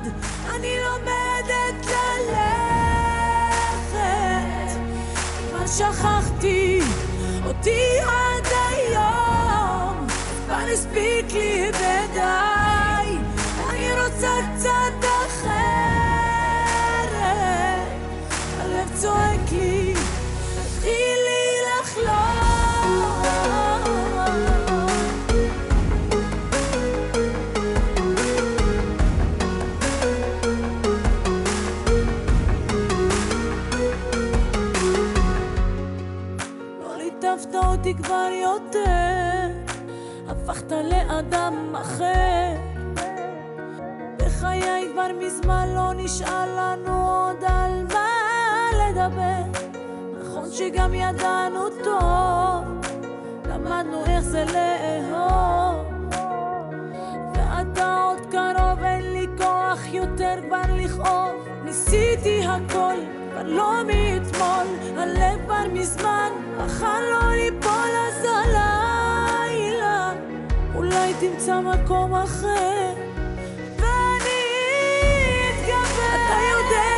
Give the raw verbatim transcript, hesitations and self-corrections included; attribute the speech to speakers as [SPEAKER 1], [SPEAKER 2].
[SPEAKER 1] אני לומדת ללכת, כבר שכחתי אותי עד היום, כבר הספיק לי ודי, אני רוצה קצת אחרת, הלב צועק לי תתחיל לי לחלום. לא ליטפת אותי כבר יותר, הפכת לאדם אחר, בחיי כבר מזמן לא נשאר לנו עוד על מה לדבר. נכון שגם ידענו טוב, למדנו איך זה לאהוב, ואתה עוד קרוב, אין לי כוח יותר כבר לכאוב. ניסיתי הכל, כבר לא מאתמול, הלב כבר מזמן בחר לא ליפול. אז הלילה אולי תמצא מקום אחר ואני אתגבר. אתה יודע